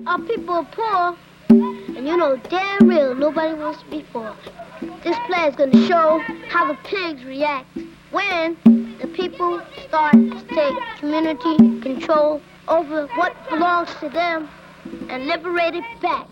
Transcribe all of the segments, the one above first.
Our people are poor, and you know damn real nobody wants to be poor. This play is going to show how the pigs react when the people start to take community control over what belongs to them and liberate it back.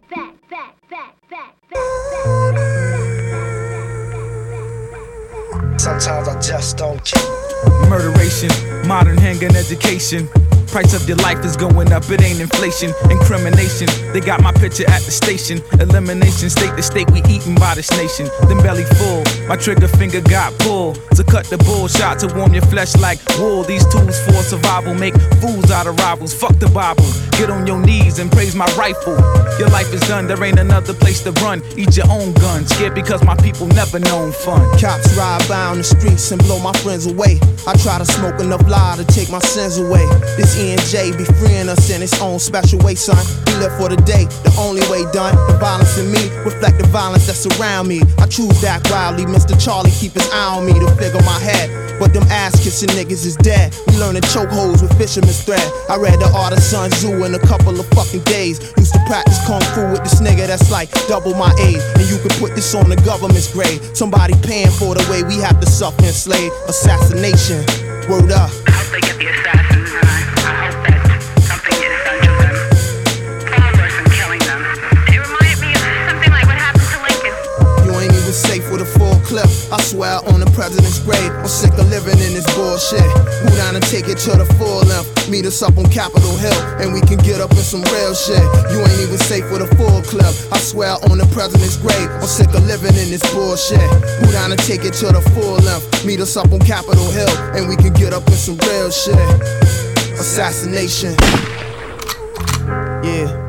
Sometimes I just don't care. Murderation, modern handgun education. Price of your life is going up, it ain't inflation. Incrimination, they got my picture at the station. Elimination, state to state, we eaten by this nation. Then belly full, my trigger finger got pulled. To cut the bullshot, to warm your flesh like wool. These tools for survival make fools out of rivals. Fuck the Bible, get on your knees and praise my rifle. Your life is done, there ain't another place to run. Eat your own gun, scared because my people never known fun. Cops ride by on the streets and blow my friends away. I try to smoke enough lie to take my sins away. This E&J be freeing us in its own special way, son. We live for the day, the only way done. The violence in me reflect the violence that's around me. I choose that wildly, Mr. Charlie keep his eye on me to figure my head. But them ass-kissing niggas is dead. We learn to choke holes with fisherman's thread. I read The Art of Sun Tzu in a couple of fucking days. Used to practice kung fu with this nigga that's like double my age. And you can put this on the government's grade. Somebody paying for the way we have to suffer and slave. Assassination, word up. I hope they get the assassins, and I hope that something is done to them. Far worse than killing them. It reminded me of something like what happened to Lincoln. You ain't even safe with a full clip. I swear on the president's grave. I'm sick of living in this bullshit. Move down and take it to the full length. Meet us up on Capitol Hill, and we can get up in some real shit. You ain't even safe with a full clip. I swear on the president's grave. I'm sick of living in this bullshit. Move down and take it to the full length. Meet us up on Capitol Hill, and we can get up in some real shit. Assassination. Yeah.